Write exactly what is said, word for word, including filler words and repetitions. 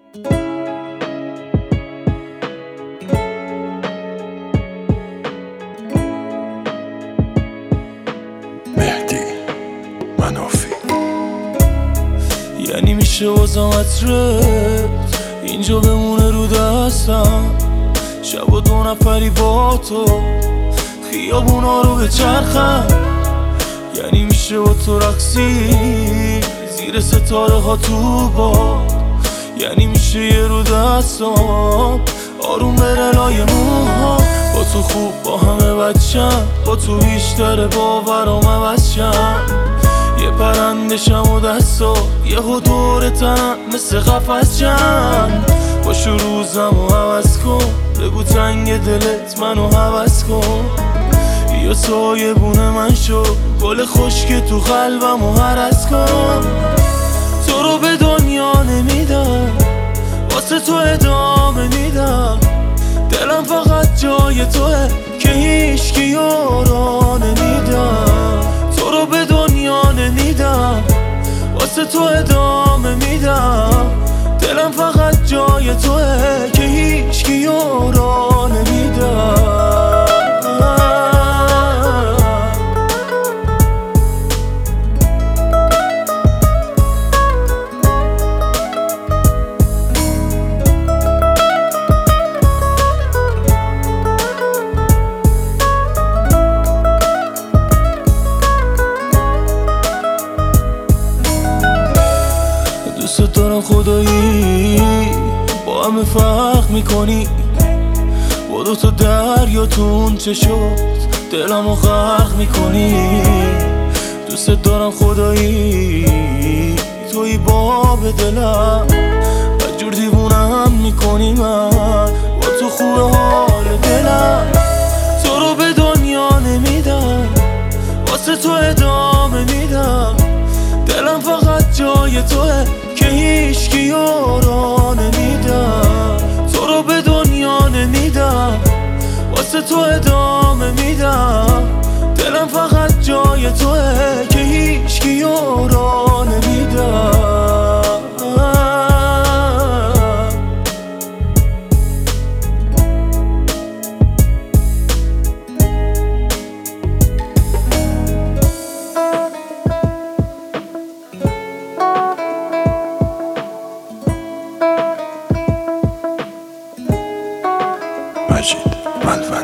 مهدی منافی. یعنی میشه واسم عطرت اینجا بمونه رو دستم، شب و دو نفری با تو خیابونا رو بچرخم. یعنی میشه با تو رقصی زیر ستاره ها تو باد. یعنی میشه یه رو دستم آروم بره لای موها. با تو خوب با همه بچم، با تو بیشتر باورام عوض شم. یه پرنده شم و دستا یه دور تنم مثل قفس شم. باشو روزم و عوض کن، بگو تنگ دلت منو حوض کن. یا سایبون من شو، گل خشک تو قلبم و هرس کن. تو رو به دنیا نمیدم، واسه تو ادامه میدم. دلم فقط جای توه که هیچکی یارا نمیدم. تو رو به دنیا نمیدم، واسه تو ادامه میدم. دلم فقط جای توه که هیچکی یارا نمیدم. دوست دارم خدایی با همه فرق میکنی. با دو تا دریا تو اون چه شد دلمو غرق میکنی. دوست دارم خدایی توی باب دلم، بدجور دیوونم میکنی. من با تو خوبه حال دلم. تو رو به دنیا نمیدم، واسه تو ادامه میدم. دلم فقط جای توه که هیچکی یارا نمیدم. تو رو به دنیا نمیدم، واسه تو ادامه میدم. دلم فقط جای توه که هیچکی یارا نمیدم. مجید منفعل.